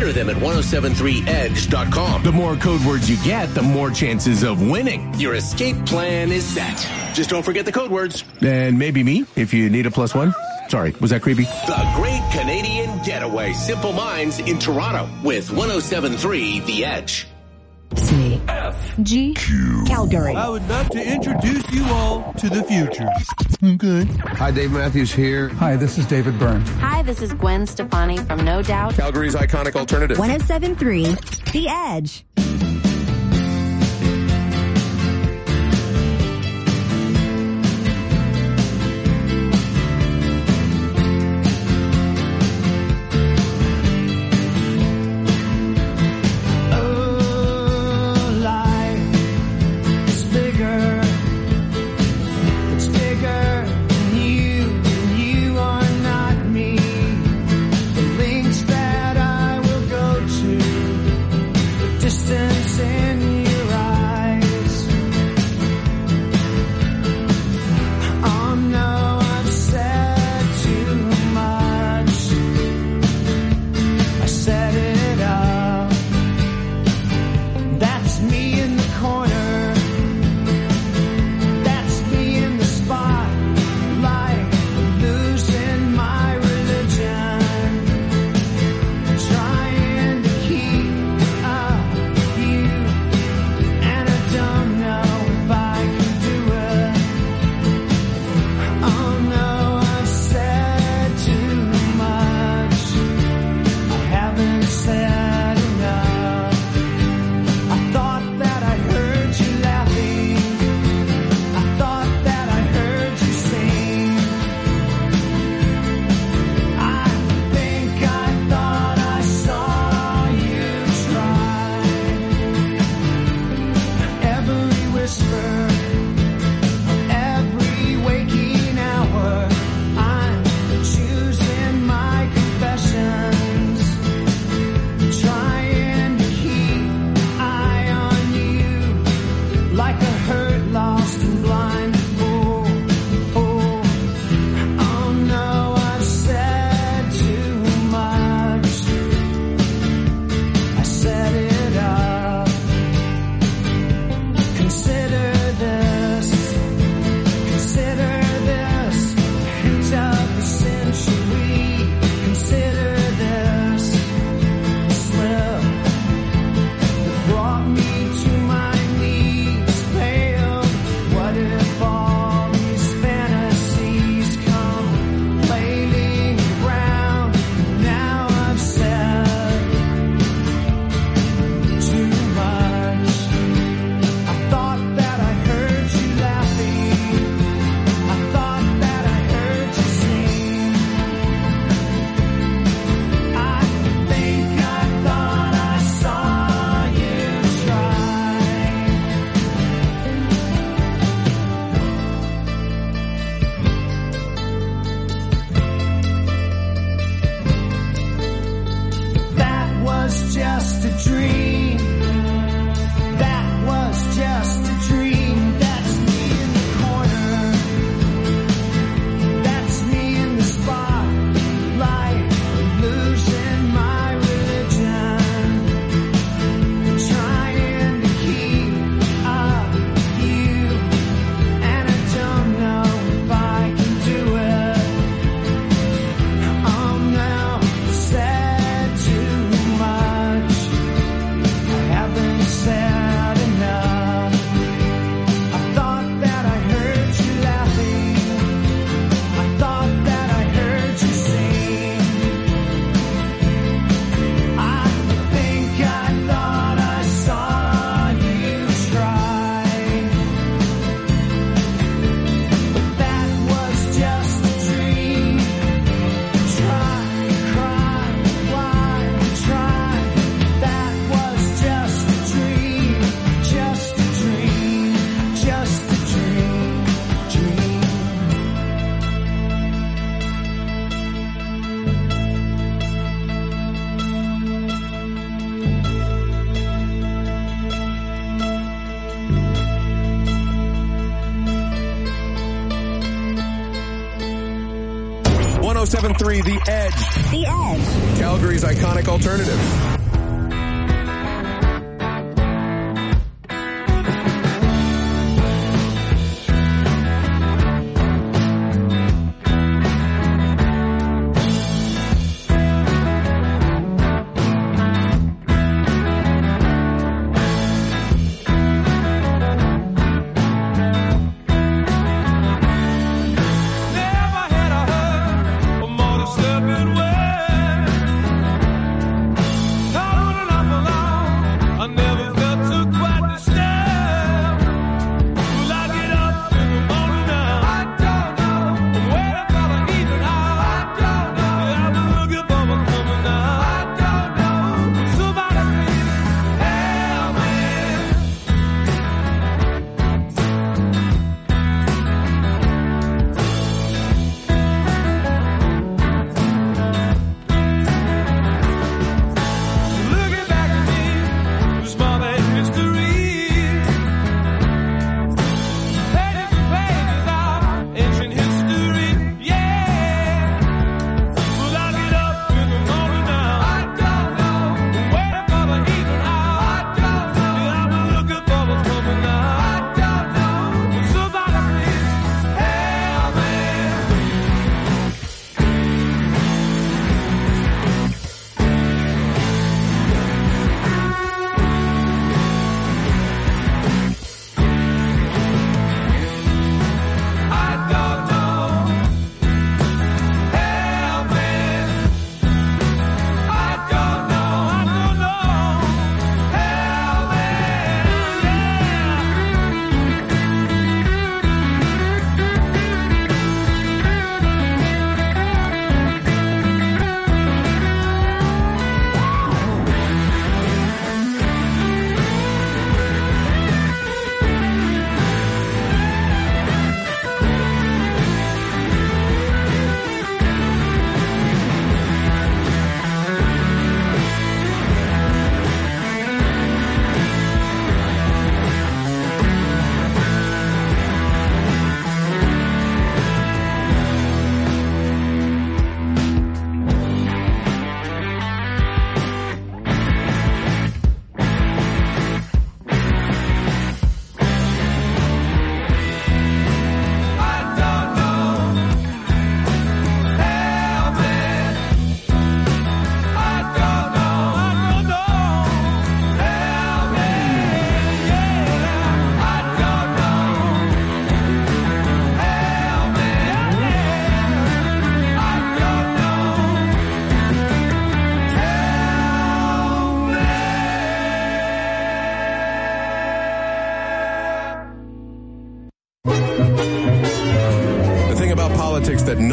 Enter them at 1073edge.com. The more code words you get, the more chances of winning. Your escape plan is set. Just don't forget the code words. And maybe me, if you need a +1. Sorry, was that creepy? The Great Canadian Getaway. Simple Minds in Toronto with 1073 The Edge. C F G Q Calgary. I would love to introduce you all to the future. Okay. Hi, Dave Matthews here. Hi, this is David Byrne. Hi, this is Gwen Stefani from No Doubt. Calgary's iconic alternative. 1073 The Edge. The Edge. The Edge. Calgary's iconic alternative.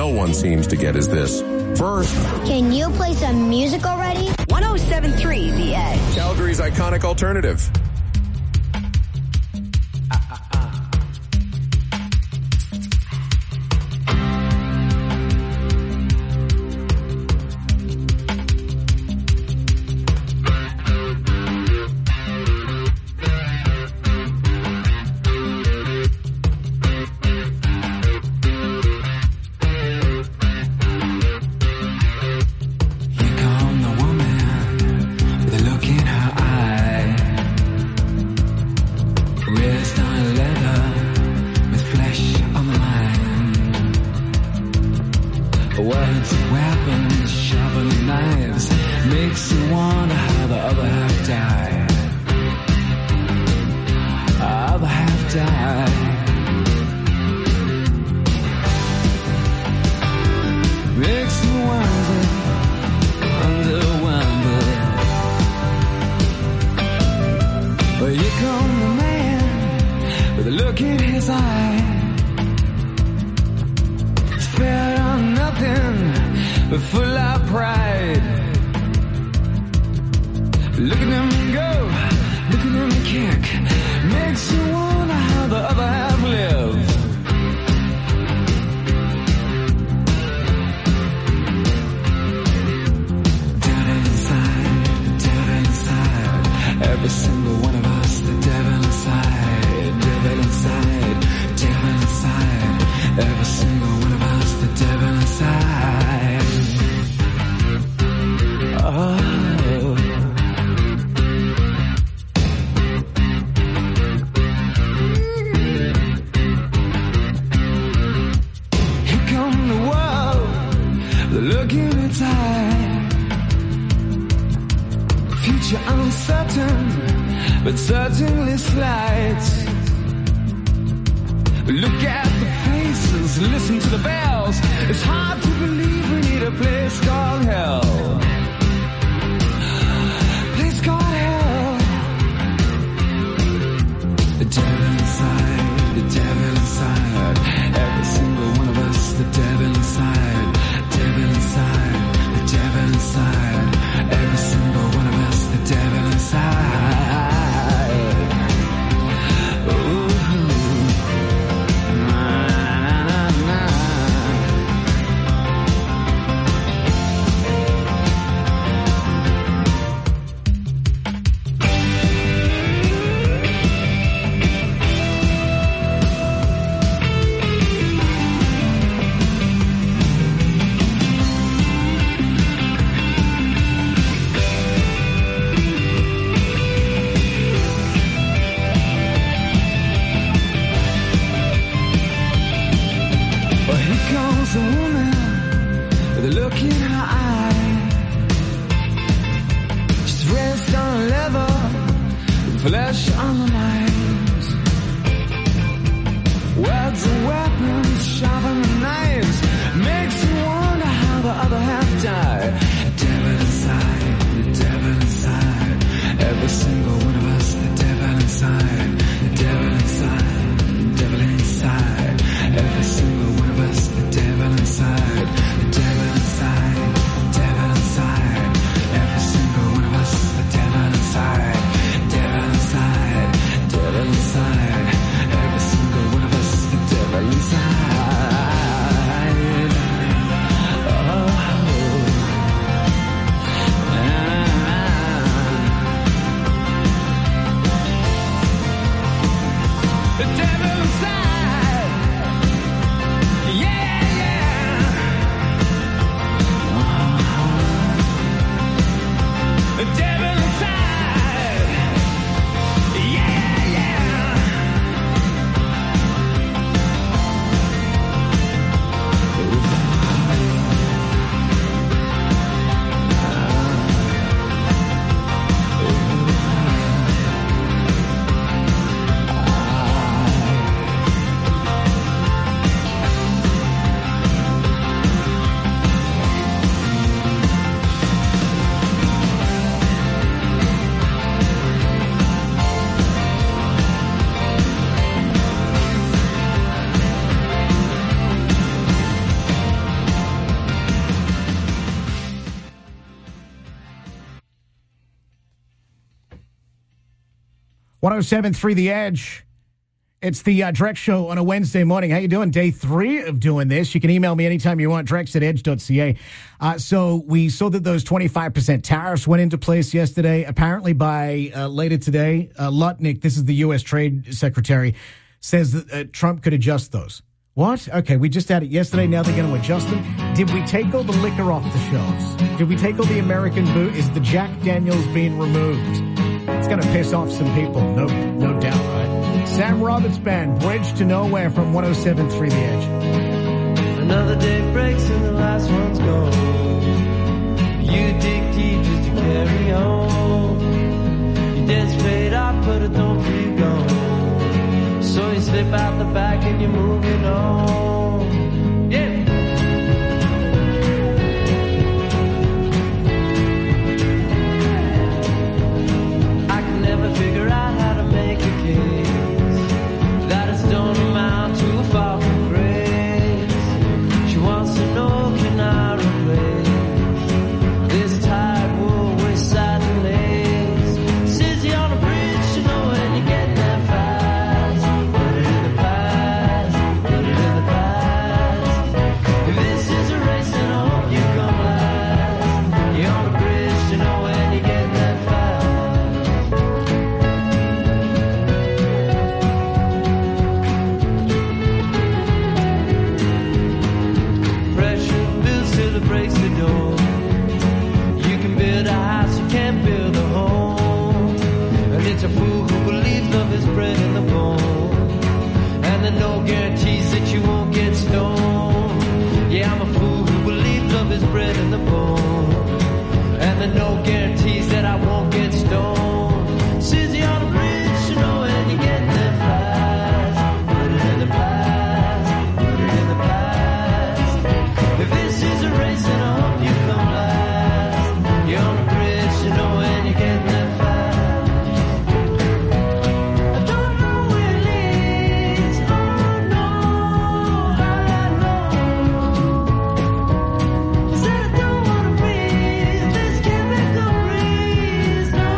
no one seems to get is this. First, can you play some music already? 107.3 The Edge. Calgary's iconic alternative. Devil inside. 107.3 The Edge. It's the Drex Show on a Wednesday morning. How you doing? Day 3 of doing this. You can email me anytime you want, drex@edge.ca. So we saw that those 25% tariffs went into place yesterday. Apparently by later today, Lutnick, this is the U.S. Trade Secretary, says that Trump could adjust those. What? Okay, we just had it yesterday. Now they're going to adjust them. Did we take all the liquor off the shelves? Did we take all the American booze? Is the Jack Daniels being removed? It's going to piss off some people, no doubt, right? Sam Roberts Band, Bridge to Nowhere from 107.3 The Edge. Another day breaks and the last one's gone. You dig deep just to carry on. Your debt's paid off, but it don't feel gone. So you slip out the back and you're moving on. Yeah. I can never figure out how to make a case that it don't amount to a fall from grace. She wants to know, can I replace this tired wool with satin lace? Says you're on a bridge, you know, and you're getting there fast. Put it in the past, put it in the past. If this is a race, then I hope you come last. You're on a bridge, you know, and you're getting there fast. Pressure builds till it breaks the door. You can build a house, you can't build a home. And it's a fool who believes love is bred in the bone. And there are no guarantees that you won't get stoned. Yeah, I'm a fool who believes love is bred in the bone. And there are no guarantees that I won't get stoned. Says you're on a bridge, you know, and you're getting there fast. Put it in the past, put it in the past. If this is a race, then I hope you come last. You're on a bridge, you know, and you're getting there fast. I don't know where it leads, oh no, I know. Said I don't wanna breathe this chemical breeze, no,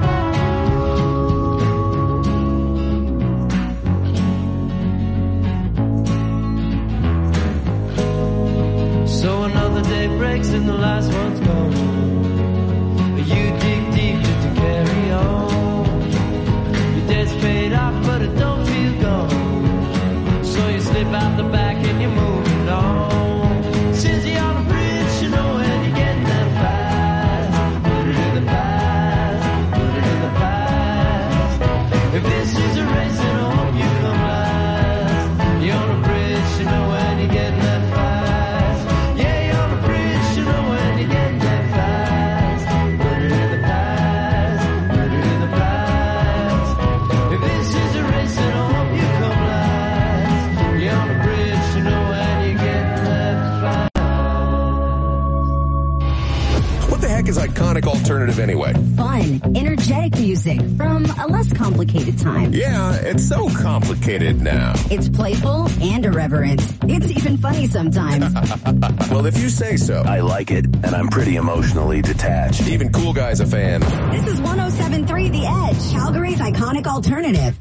So another day breaks and the last one's gone. You dig deep just to carry on. Your debt's paid off, but it don't feel gone. So you slip out the back and you're moving on. Since you're on a bridge, you know, and you're getting there fast. Put it in the past, put it in the past. If this is a race, then I hope you come last. You're on a bridge, you know, and you're getting there fast. Yeah, you're on a bridge, you know, and you're getting there fast. Put it in the past, put it in the past. If this is a race, then I hope you come last. You're on a bridge, you know, and you're getting there fast. What the heck is iconic alternative anyway? Fun, energetic music from a less complicated time. Yeah, it's so complicated now. It's playful and irreverent. It's even funny sometimes. Well, if you say so. I like it, and I'm pretty emotionally detached. Even Cool Guy's a fan. This is 107.3 The Edge, Calgary's iconic alternative.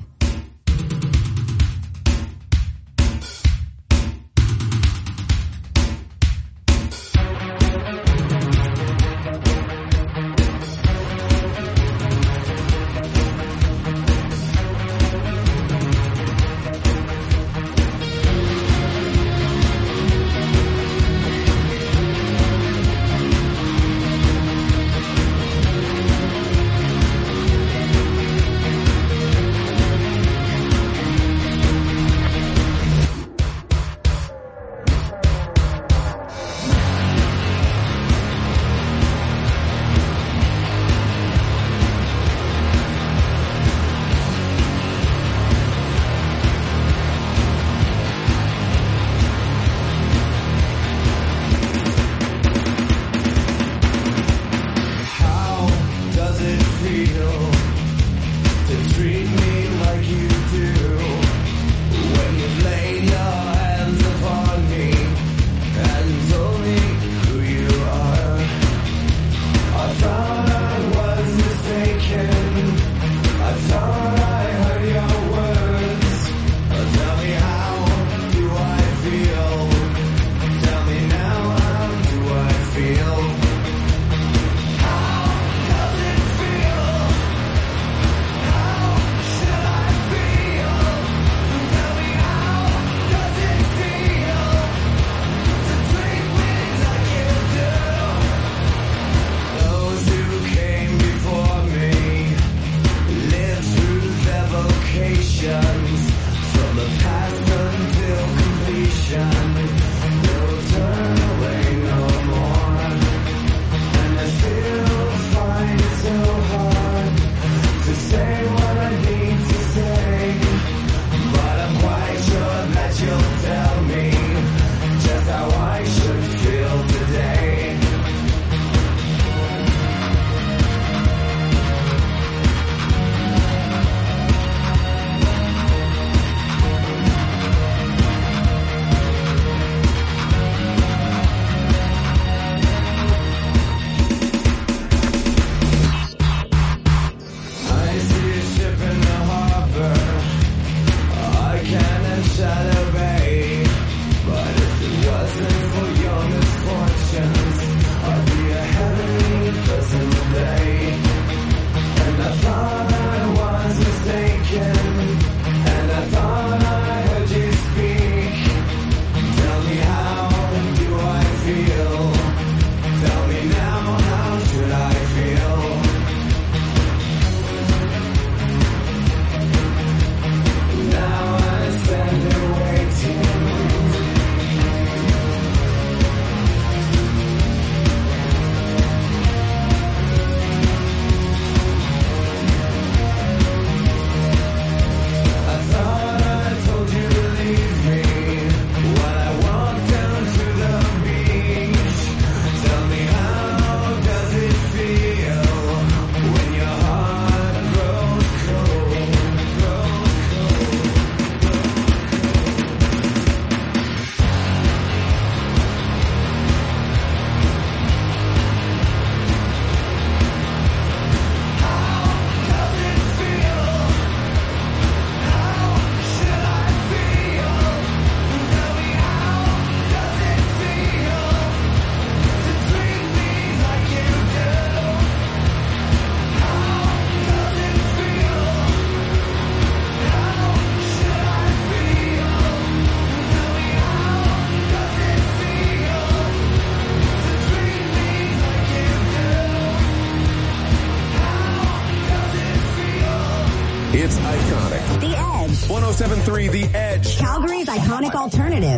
107.3 The Edge. Calgary's iconic alternative.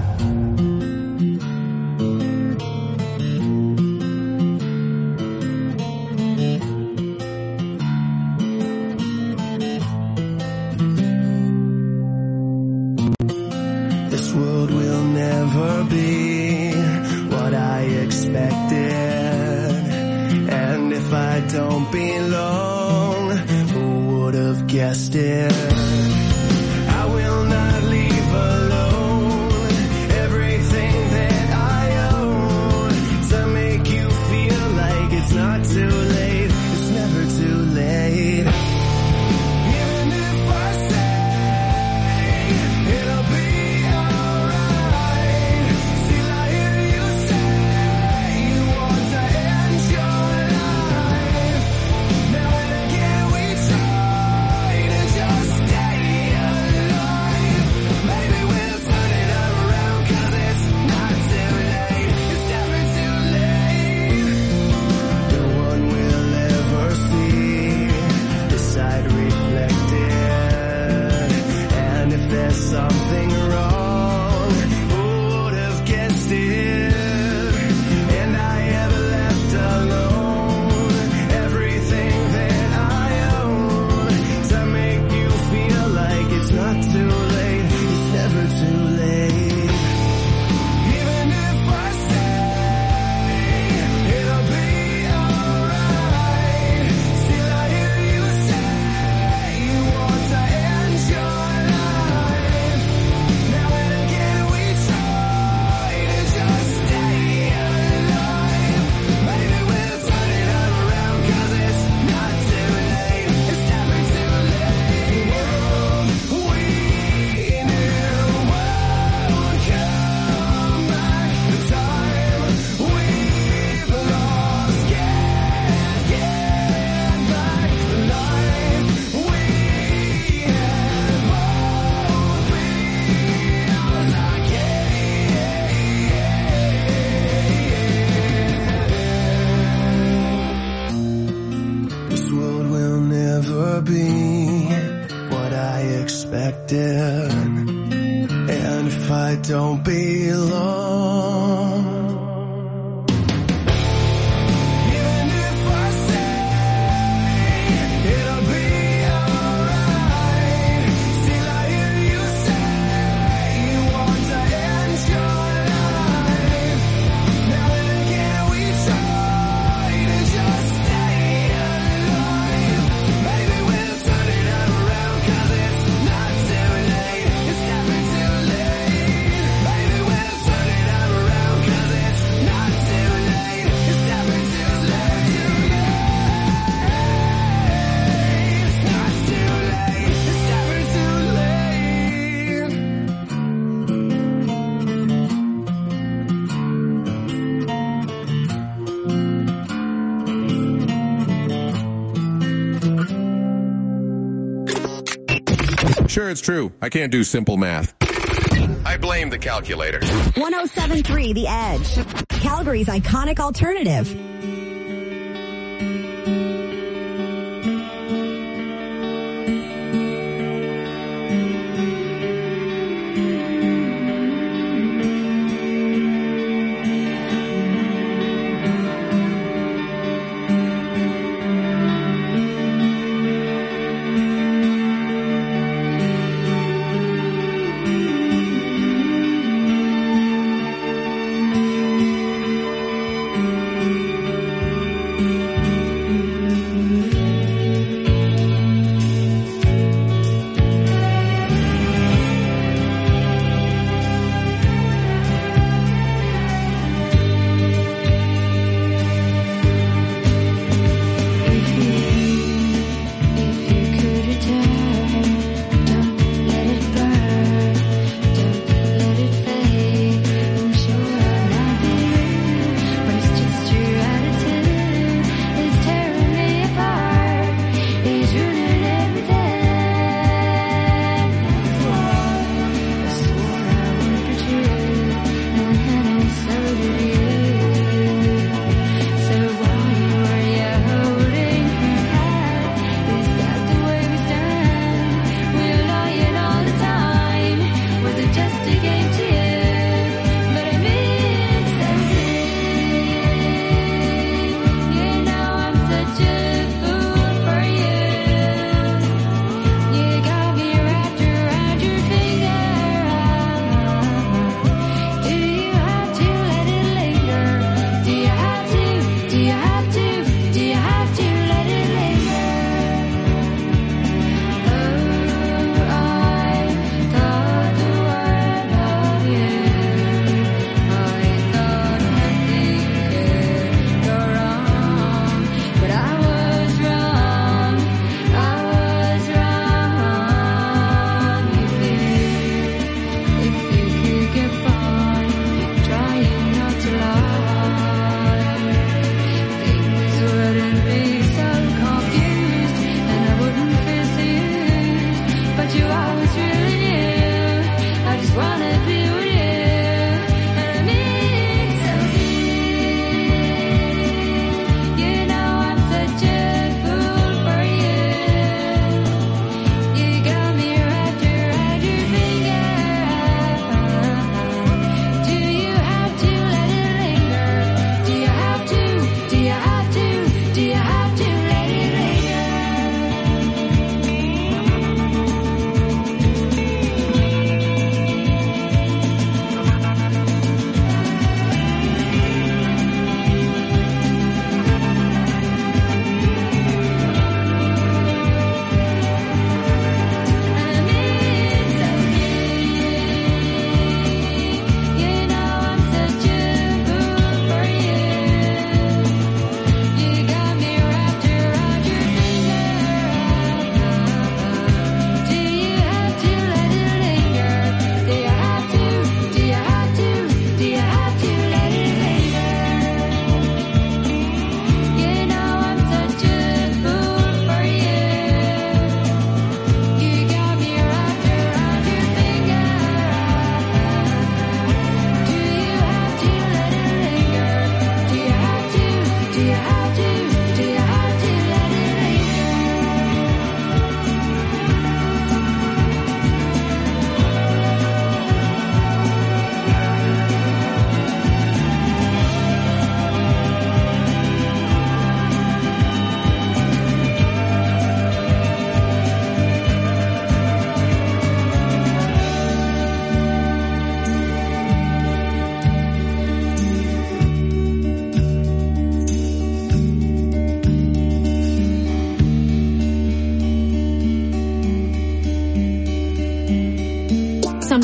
This world will never be what I expected. And if I don't belong, who would have guessed it? I will not leave alone everything that I own to make you feel like it's not too late. It's never too late. Even if I say it'll be alright, still I hear you say you want to end your life. Now and again we try to just stay alive. Maybe we'll turn it around 'cause it's not too late. It's never too late. No one will ever see the side reflected. And if there's something wrong, who would have guessed it? And I have left alone everything that I own to make you feel like it's not too late. It's never too late. Even if I say it'll be alright, still I hear you say you want to end your life. Now and again we try to just stay alive. Maybe we'll turn it around 'cause it's not too late. It's never too late. We knew won't come back. The time we've lost can't get back. The life we have both feels like this world will never be what I expected. And if I don't belong, even if I say it'll be alright, still I hear you say you want to end your life. Now and again we try to just stay alive. Maybe we'll turn it around 'cause it's not too late. It's never too late. Maybe we'll turn it around 'cause it's not too late. It's never too late. It's not too late. It's never too late. Sure, it's true. I can't do simple math. I blame the calculator. 107.3 The Edge. Calgary's iconic alternative.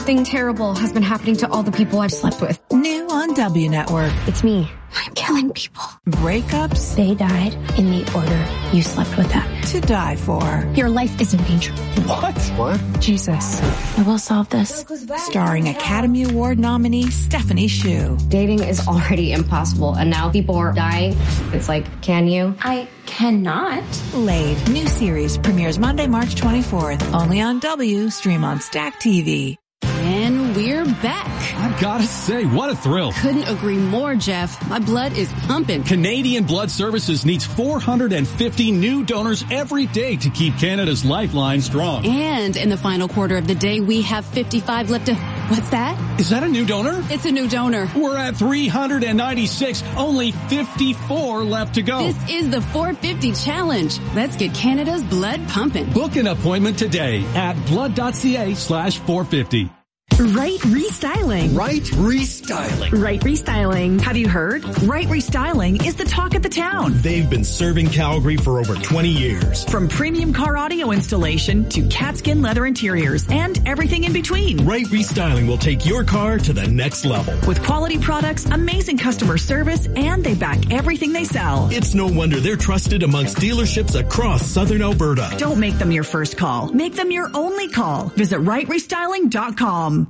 Something terrible has been happening to all the people I've slept with. New on W Network. It's me. I'm killing people. Breakups. They died in the order you slept with them. To die for. Your life is in danger. What? Jesus. I will solve this. Starring Academy Award nominee Stephanie Hsu. Dating is already impossible, and now people are dying. It's like, can you? I cannot. Laid. New series premieres Monday, March 24th. Only on W. Stream on Stack TV. And we're back. I've got to say, what a thrill. Couldn't agree more, Jeff. My blood is pumping. Canadian Blood Services needs 450 new donors every day to keep Canada's lifeline strong. And in the final quarter of the day, we have 55 left to... What's that? Is that a new donor? It's a new donor. We're at 396. Only 54 left to go. This is the 450 challenge. Let's get Canada's blood pumping. Book an appointment today at blood.ca/450. Right Restyling. Right Restyling. Right Restyling. Have you heard? Right Restyling is the talk of the town. They've been serving Calgary for over 20 years. From premium car audio installation to catskin leather interiors and everything in between. Right Restyling will take your car to the next level. With quality products, amazing customer service, and they back everything they sell. It's no wonder they're trusted amongst dealerships across Southern Alberta. Don't make them your first call. Make them your only call. Visit rightrestyling.com.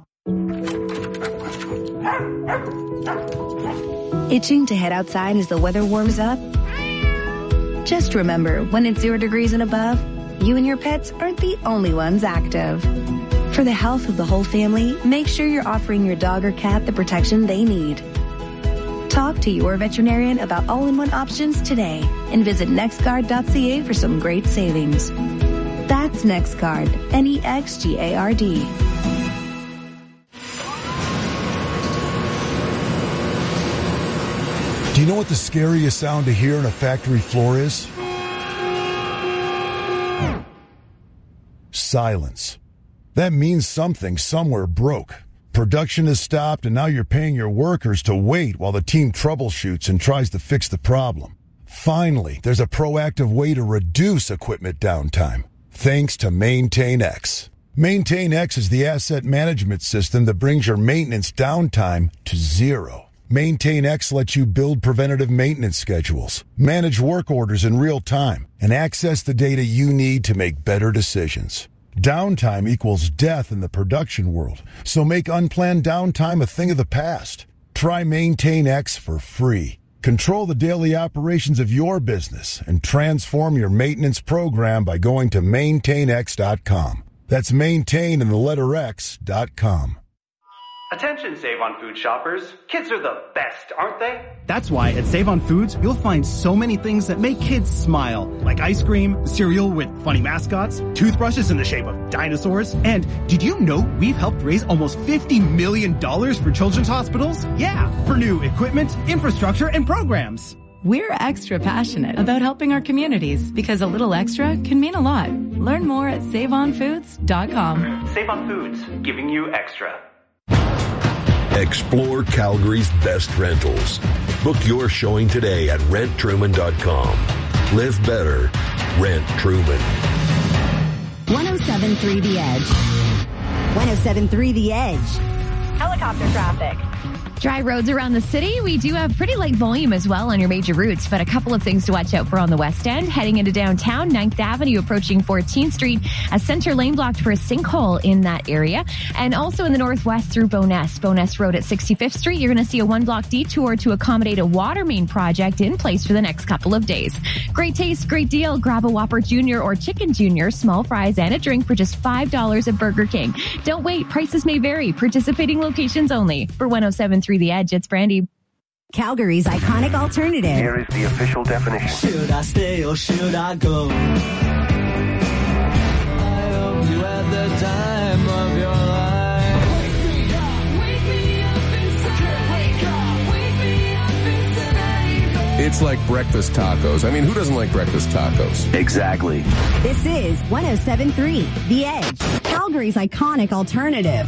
Itching to head outside as the weather warms up? Just remember, when it's 0 degrees and above, you and your pets aren't the only ones active. For the health of the whole family, make sure you're offering your dog or cat the protection they need. Talk to your veterinarian about all-in-one options today and visit nextguard.ca for some great savings. That's NextGuard, NEXGARD. Do you know what the scariest sound to hear on a factory floor is? Silence. That means something somewhere broke. Production has stopped, and now you're paying your workers to wait while the team troubleshoots and tries to fix the problem. Finally, there's a proactive way to reduce equipment downtime, thanks to MaintainX. MaintainX is the asset management system that brings your maintenance downtime to zero. MaintainX lets you build preventative maintenance schedules, manage work orders in real time, and access the data you need to make better decisions. Downtime equals death in the production world, so make unplanned downtime a thing of the past. Try MaintainX for free. Control the daily operations of your business and transform your maintenance program by going to maintainx.com. That's maintain and the letter X.com. Attention Save on Food shoppers. Kids are the best, aren't they? That's why at Save on Foods, you'll find so many things that make kids smile. Like ice cream, cereal with funny mascots, toothbrushes in the shape of dinosaurs. And did you know we've helped raise almost $50 million for children's hospitals? Yeah, for new equipment, infrastructure, and programs. We're extra passionate about helping our communities because a little extra can mean a lot. Learn more at SaveOnFoods.com. Save on Foods, giving you extra. Explore Calgary's best rentals. Book your showing today at renttruman.com. Live better. Rent Truman. 107.3 The Edge. 107.3 The Edge. Helicopter traffic. Dry roads around the city. We do have pretty light volume as well on your major routes, but a couple of things to watch out for on the west end. Heading into downtown, 9th Avenue approaching 14th Street, a center lane blocked for a sinkhole in that area. And also in the northwest through Bowness Road at 65th Street, you're going to see a 1-block detour to accommodate a water main project in place for the next couple of days. Great taste, great deal. Grab a Whopper Jr. or Chicken Jr., small fries and a drink for just $5 at Burger King. Don't wait. Prices may vary. Participating locations only. For 107.3 The Edge, it's Brandy. Calgary's iconic alternative. Here is the official definition. Should I stay or should I go? I hope you had the time of your life. Wake me up inside. Wake me up inside. It's like breakfast tacos. I mean, who doesn't like breakfast tacos? Exactly. This is 107.3 The Edge, Calgary's iconic alternative.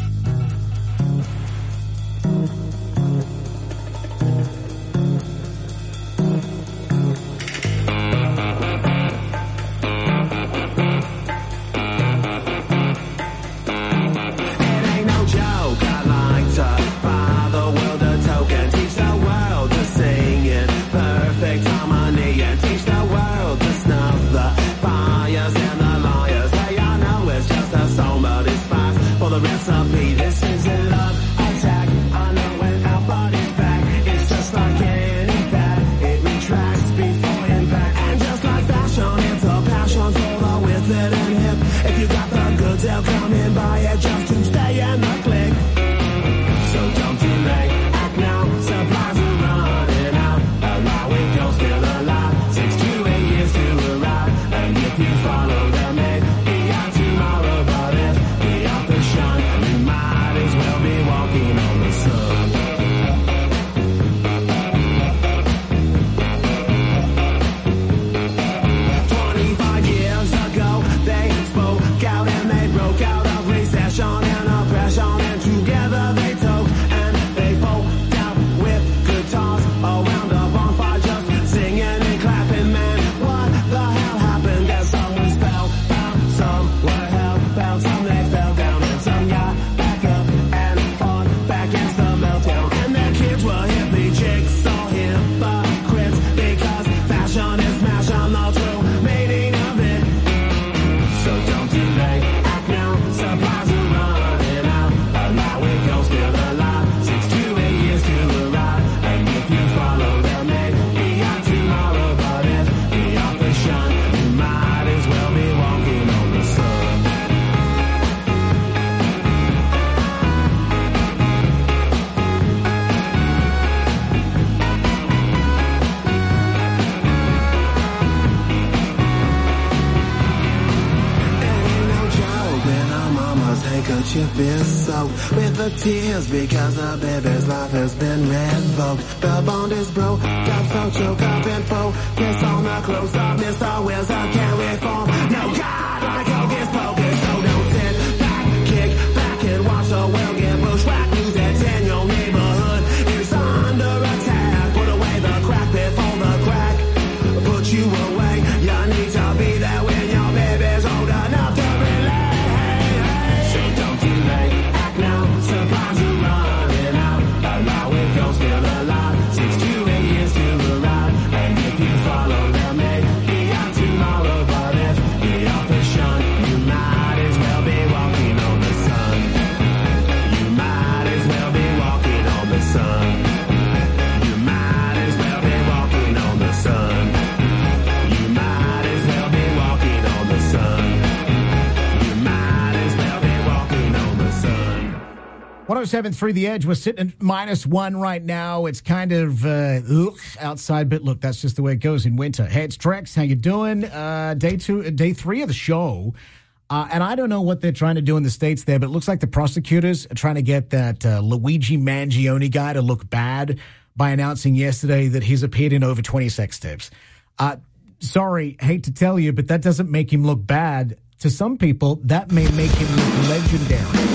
that you've been soaked with the tears because the baby's life has been revoked. The bond is broke, got so choke up and focus on the close up. Mr. Wilson can't reform. No God, like hocus pocus. So don't sit back, kick back and watch the world get bushwhacked. News that's in your neighborhood is under attack. Put away the crack before the crack put you away. You need to be there when your baby's old enough to relate. So don't delay, act now. Supplies are running out. Allow it, you're still alive. 6 to 8 years to arrive. And if you follow them, maybe out tomorrow. But if the upper's shun, you might as well be walking on the sun. You might as well be walking on the sun. You might as well be walking on the sun. You might as well be walking on the sun. You might as well be walking on the sun. 107.3 The Edge. We're sitting at -1 right now. It's kind of outside, but look, that's just the way it goes in winter. Hey, it's Trex. How you doing? Day 3 of the show. And I don't know what they're trying to do in the States there, but it looks like the prosecutors are trying to get that Luigi Mangione guy to look bad by announcing yesterday that he's appeared in over 20 sex tapes. Sorry, hate to tell you, but that doesn't make him look bad. To some people, that may make him look legendary.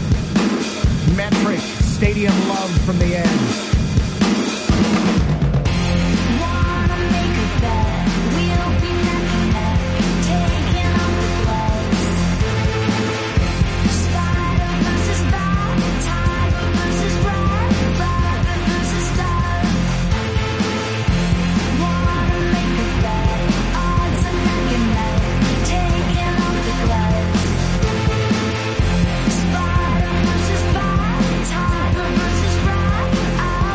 Metric, Stadium Love from the Edge. Tiger versus Rat.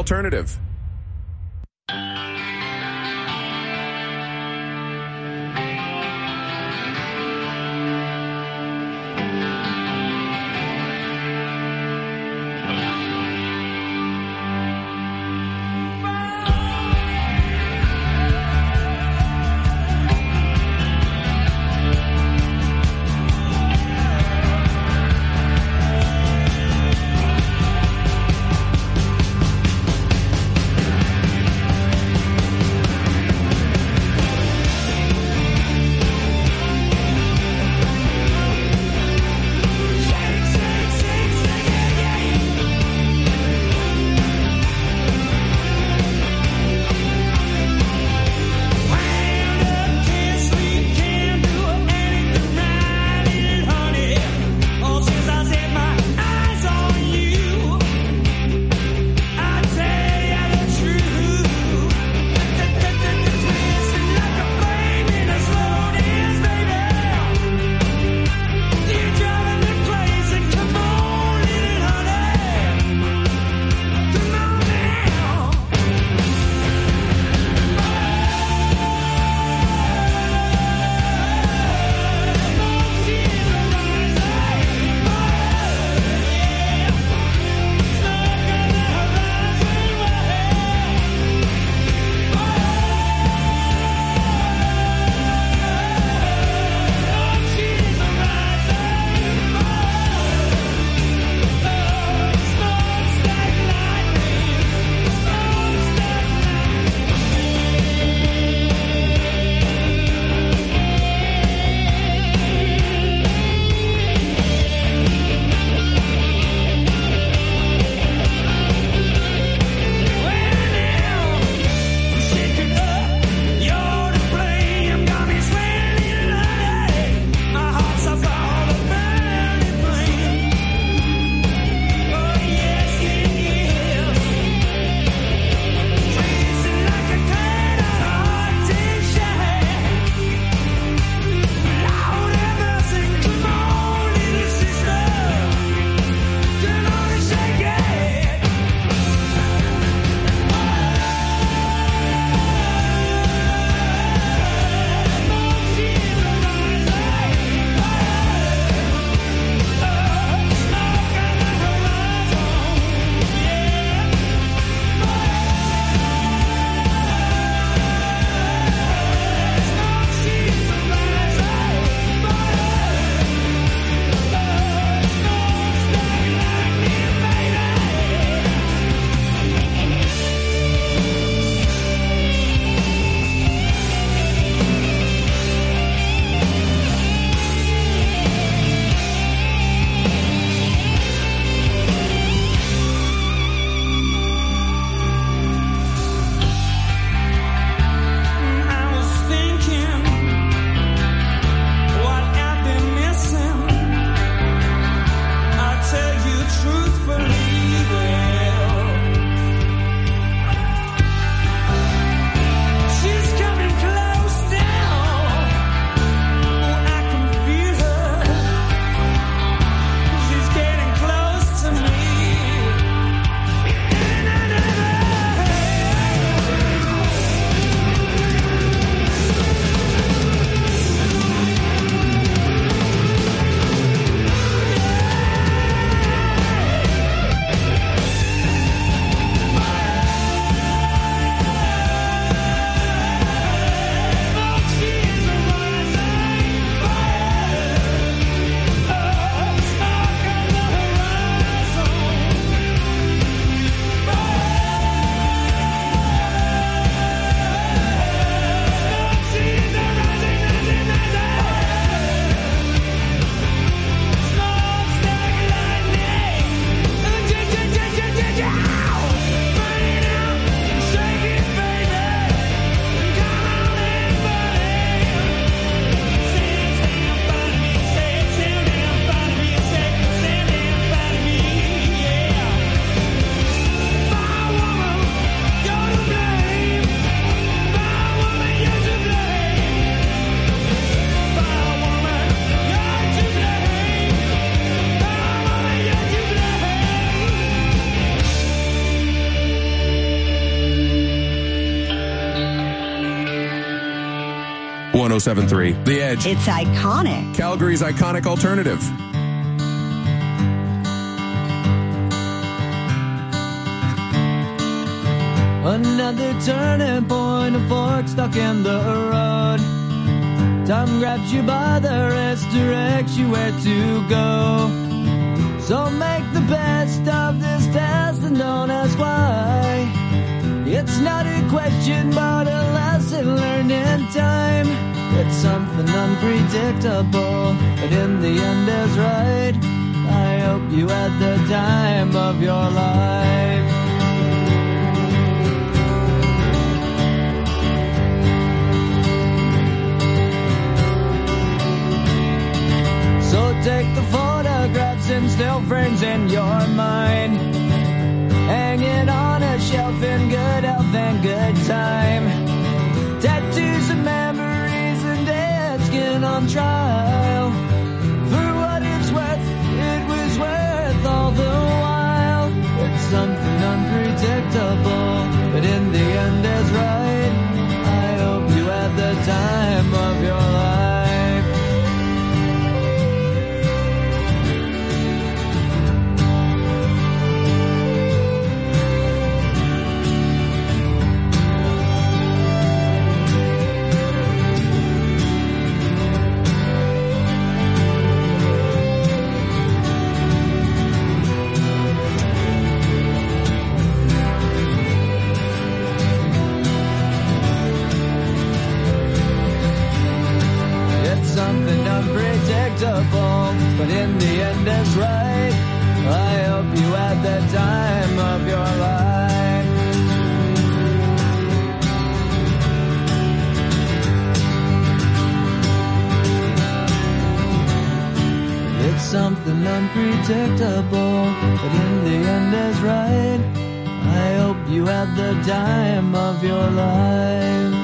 alternative. 107.3. The Edge. It's iconic. Calgary's iconic alternative. Another turning point, a fork stuck in the road. Time grabs you by the wrist, directs you where to go. So make the best of this test and don't ask why. It's not a question but a lesson learned in time. It's something unpredictable, but in the end is right. I hope you had the time of your life. So take the photographs and still frames in your mind. Hang it on a shelf in good health and good time. Tattoos and memories and dead skin on trial. For what it's worth, it was worth all the while. It's something unpredictable, but in the end is right. I hope you had the time of your life. But in the end it's right. I hope you had the time of your life. It's something unpredictable, but in the end is right. I hope you had the time of your life.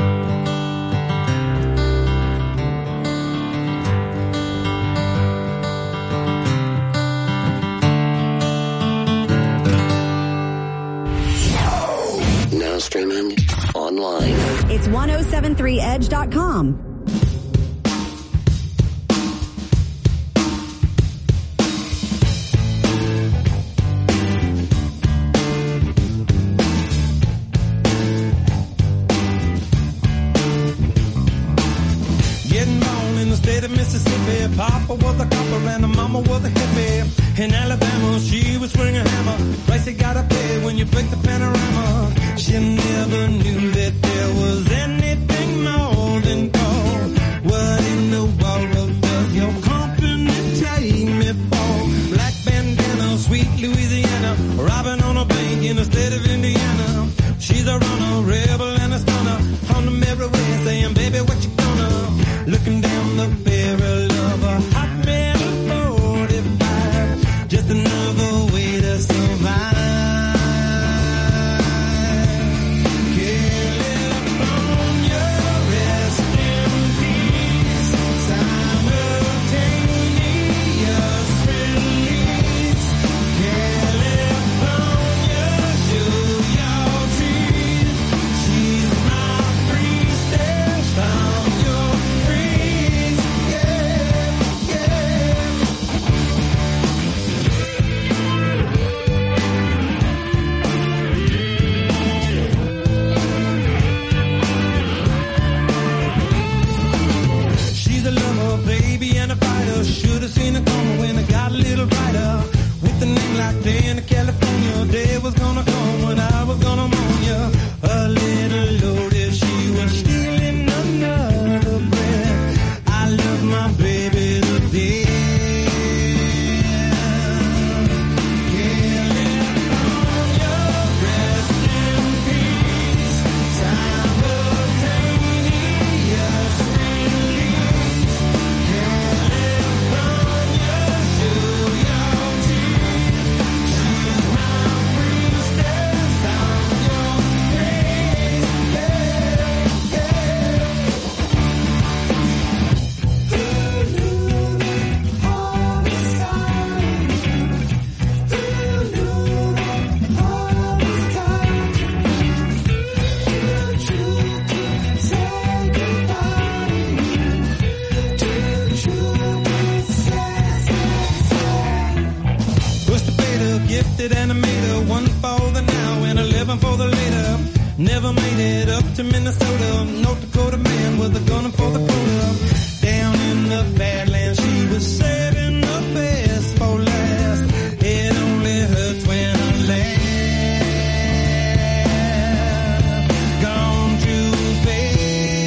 Streaming online. It's 1073edge.com. Getting born in the state of Mississippi. Papa was a copper and the mama was a hippie. In Alabama, she was swinging a hammer. Price you gotta pay when you break the panorama. She never knew that there was anything more than gold. What in the world does your company take me for? Black bandana, sweet Louisiana, robbing on a bank in the state of Indiana. She's a runner, rebel and a stunner. On the merry way saying, baby, what you gonna? Looking down the barrel of a hot metal 45. Just another way to survive. Can't live to Minnesota, North Dakota man with a gun for the quota. Down in the Badlands, she was saving the best for last. It only hurts when I laugh. Gone too fast.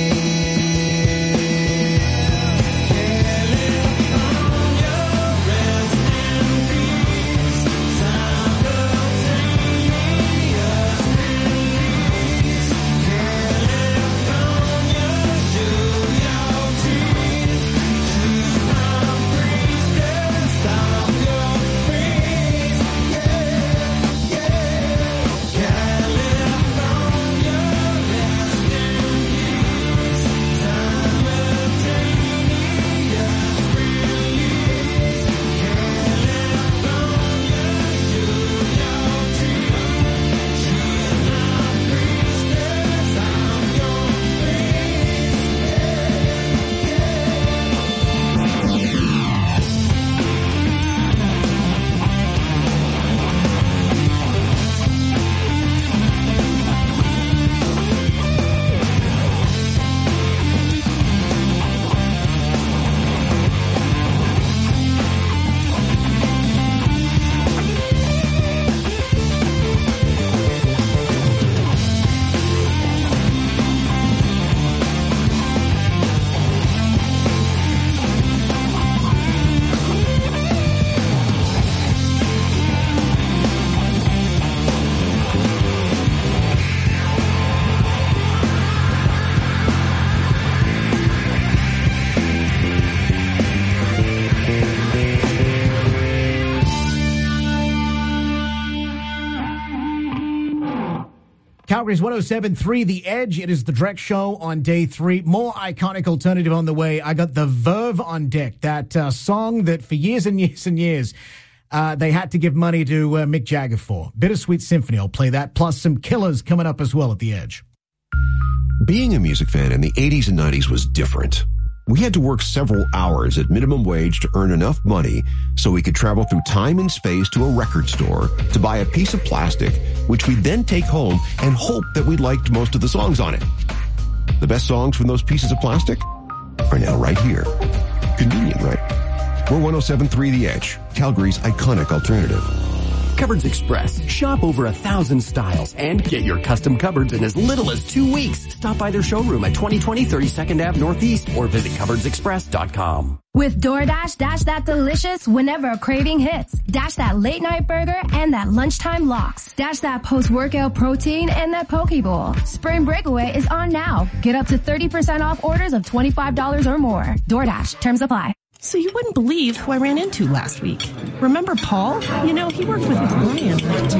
Calgary's 107.3 The Edge. It is the Drex Show on day 3. More iconic alternative on the way. I got the Verve on deck, that song that for years and years and years they had to give money to Mick Jagger for. Bittersweet Symphony, I'll play that, plus some killers coming up as well at the Edge. Being a music fan in the 80s and 90s was different. We had to work several hours at minimum wage to earn enough money so we could travel through time and space to a record store to buy a piece of plastic, which we'd then take home and hope that we liked most of the songs on it. The best songs from those pieces of plastic are now right here. Convenient, right? We're 107.3 The Edge, Calgary's iconic alternative. Cupboards Express. Shop over 1,000 styles and get your custom cupboards in as little as 2 weeks. Stop by their showroom at 2020 32nd Ave Northeast or visit cupboardsexpress.com. With DoorDash, dash that delicious whenever a craving hits. Dash that late night burger and that lunchtime lox. Dash that post-workout protein and that poke bowl. Spring Breakaway is on now. Get up to 30% off orders of $25 or more. DoorDash. Terms apply. So you wouldn't believe who I ran into last week. Remember Paul? You know, he worked with Brian.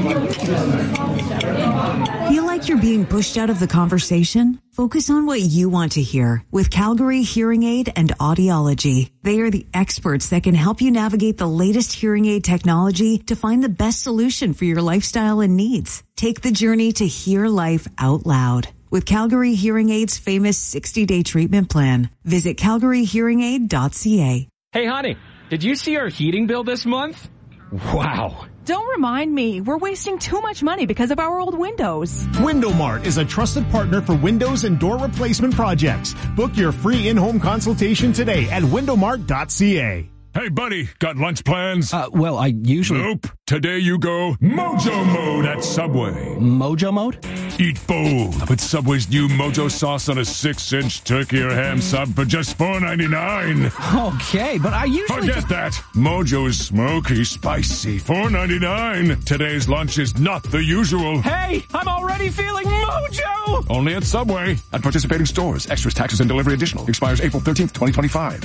Feel like you're being pushed out of the conversation? Focus on what you want to hear with Calgary Hearing Aid and Audiology. They are the experts that can help you navigate the latest hearing aid technology to find the best solution for your lifestyle and needs. Take the journey to hear life out loud with Calgary Hearing Aid's famous 60-day treatment plan. Visit calgaryhearingaid.ca. Hey, honey, did you see our heating bill this month? Wow. Don't remind me. We're wasting too much money because of our old windows. WindowMart is a trusted partner for windows and door replacement projects. Book your free in-home consultation today at windowmart.ca. Hey, buddy, got lunch plans? Well, I usually... Nope. Today you go Mojo Mode at Subway. Mojo Mode? Eat bold with Subway's new Mojo sauce on a 6-inch turkey or ham sub for just $4.99. Okay, but I usually... Forget that. Mojo's smoky, spicy, $4.99. Today's lunch is not the usual. Hey, I'm already feeling Mojo! Only at Subway. At participating stores. Extras, taxes, and delivery additional. Expires April 13th, 2025.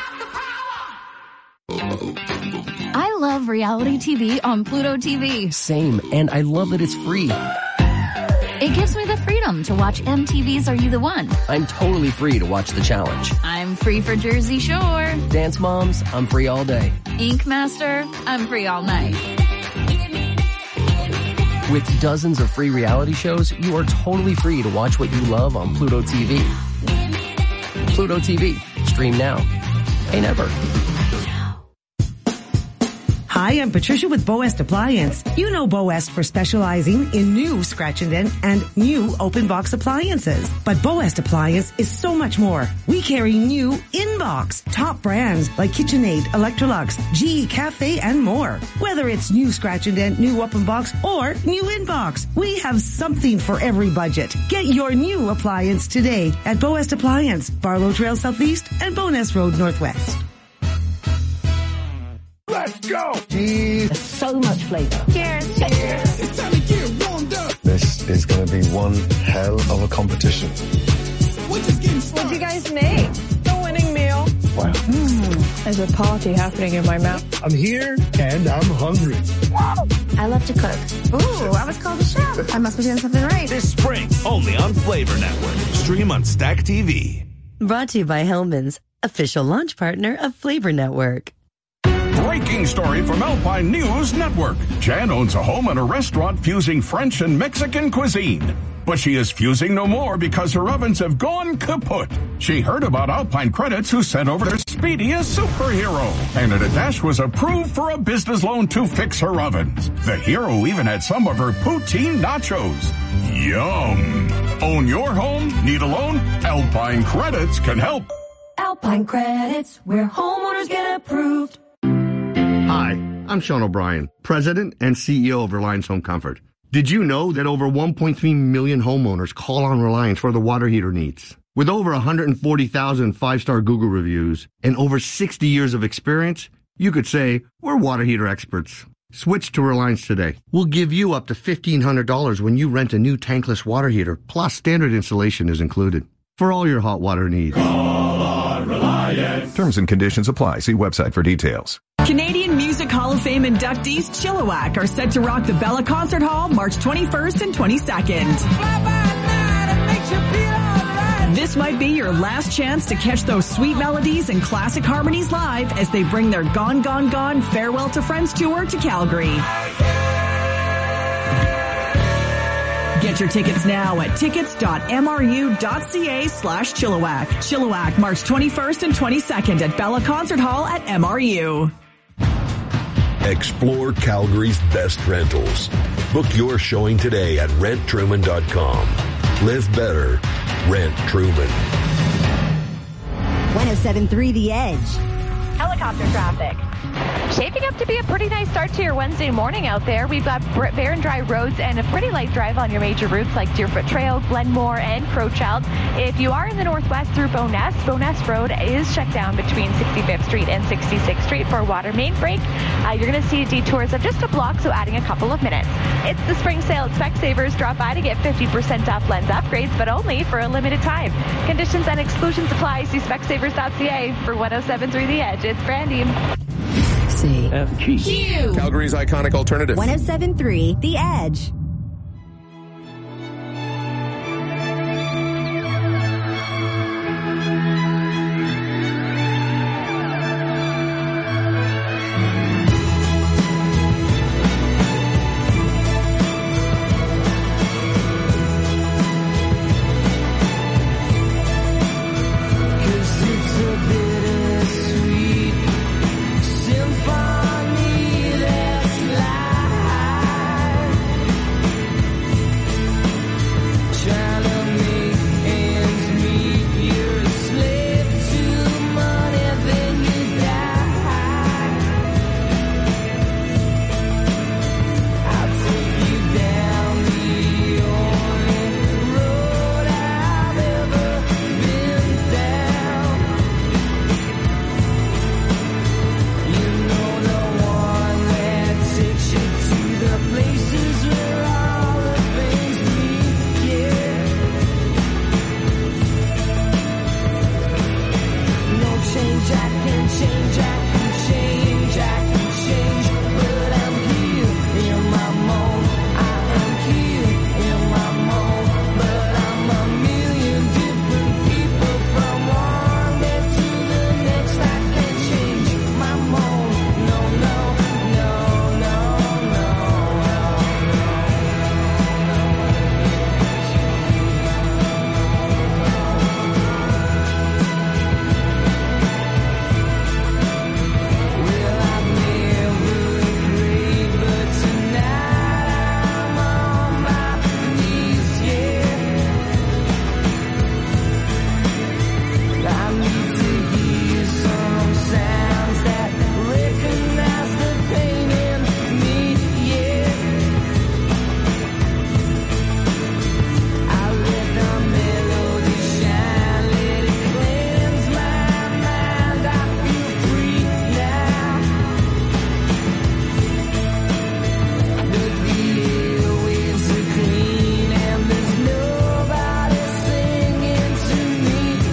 I love reality TV on Pluto TV. Same, and I love that it's free. It gives me the freedom to watch MTV's Are You the One? I'm totally free to watch The Challenge. I'm free for Jersey Shore. Dance Moms, I'm free all day. Ink Master, I'm free all night. With dozens of free reality shows, you are totally free to watch what you love on Pluto TV. Pluto TV. Stream now. Pay never. Hi, I'm Patricia with Boest Appliance. You know Boest for specializing in new scratch and dent and new open box appliances. But Boest Appliance is so much more. We carry new in-box, top brands like KitchenAid, Electrolux, GE Cafe, and more. Whether it's new scratch and dent, new open box, or new in-box, we have something for every budget. Get your new appliance today at Boest Appliance, Barlow Trail Southeast and Bowness Road Northwest. Let's go! There's so much flavor. Cheers. Cheers. It's time to get warmed up. This is going to be one hell of a competition. What'd you guys make? The winning meal. Wow. There's a party happening in my mouth. I'm here and I'm hungry. I love to cook. Ooh, I was called a chef. I must be doing something right. This spring, only on Flavor Network. Stream on Stack TV. Brought to you by Hellman's, official launch partner of Flavor Network. Breaking story from Alpine News Network. Jan owns a home and a restaurant fusing French and Mexican cuisine. But she is fusing no more because her ovens have gone kaput. She heard about Alpine Credits who sent over their speediest superhero. And at a dash was approved for a business loan to fix her ovens. The hero even had some of her poutine nachos. Yum. Own your home? Need a loan? Alpine Credits can help. Alpine Credits, where homeowners get approved. Hi, I'm Sean O'Brien, President and CEO of Reliance Home Comfort. Did you know that over 1.3 million homeowners call on Reliance for their water heater needs? With over 140,000 five-star Google reviews and over 60 years of experience, you could say we're water heater experts. Switch to Reliance today. We'll give you up to $1,500 when you rent a new tankless water heater, plus standard installation is included. For all your hot water needs. Call on Reliance. Terms and conditions apply. See website for details. Canadian Music Hall of Fame inductees Chilliwack are set to rock the Bella Concert Hall March 21st and 22nd. This might be your last chance to catch those sweet melodies and classic harmonies live as they bring their Gone, Gone, Gone Farewell to Friends tour to Calgary. Get your tickets now at tickets.mru.ca/Chilliwack. Chilliwack, March 21st and 22nd at Bella Concert Hall at MRU. Explore Calgary's best rentals. Book your showing today at renttruman.com. Live better. Rent Truman. 107.3 The Edge. Helicopter traffic. Shaping up to be a pretty nice start to your Wednesday morning out there. We've got bare and dry roads and a pretty light drive on your major routes like Deerfoot Trail, Glenmore, and Crowchild. If you are in the northwest through Bowness Road is shut down between 65th Street and 66th Street for a water main break. You're going to see detours of just a block, so adding a couple of minutes. It's the spring sale at Specsavers. Drop by to get 50% off lens upgrades, but only for a limited time. Conditions and exclusions apply. See specsavers.ca. For 107.3 The Edge, it's Brandy. Q. Calgary's iconic alternative. 107.3 The Edge. Change, I can change.